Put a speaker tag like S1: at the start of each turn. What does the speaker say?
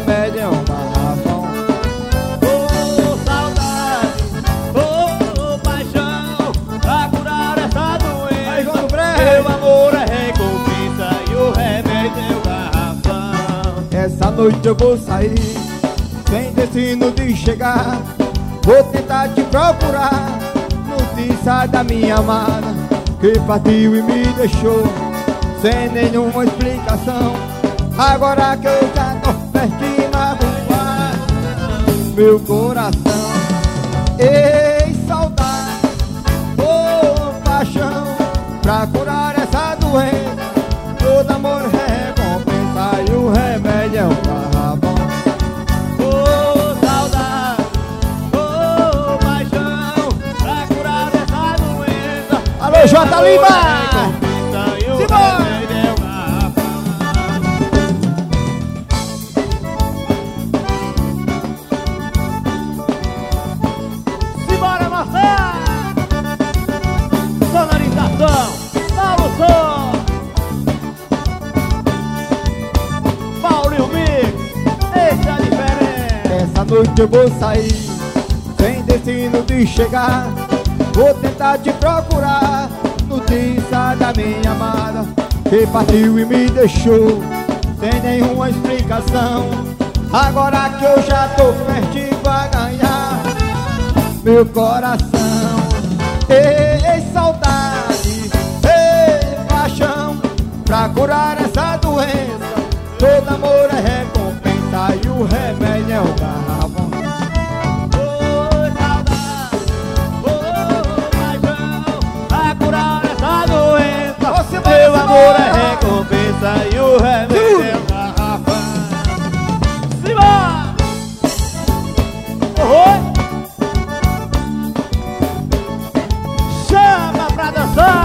S1: remédio é um garrafão.
S2: Oh, saudade, oh, paixão, pra curar essa doença.
S1: Aí, João do Breve.
S2: Meu amor é recompensa e o remédio é o garrafão.
S1: Essa noite eu vou sair, sem destino de chegar. Vou tentar te procurar, notícia da minha amada, que partiu e me deixou, sem nenhuma explicação. Agora que eu já tô pertinho na rua, meu coração. Ei, saudade, oh, paixão, pra curar essa doença, todo amor é recompensa e o remédio é um garrafão.
S2: Oh, saudade, oh, paixão, pra curar essa doença.
S1: Alô, J. Lima!
S2: Simbora! Simbora, Marcelo! Sonorização, Paulo Som, Paulinho Mix, esse é a diferença.
S1: Essa noite eu vou sair, sem destino de chegar. Vou tentar te procurar, notícia da minha amada, que partiu e me deixou, sem nenhuma explicação. Agora que eu já tô pertinho a ganhar meu coração. Ei, saudade, ei, paixão, pra curar essa doença, todo amor é recompensa e o remédio é o garrafão.
S2: Oh, saudade, oh, paixão, pra curar essa doença.
S1: Você vai
S2: Meu amor é
S1: embora.
S2: recompensa e o remédio é o garrafão. Simbora! Oi! Chama pra dançar!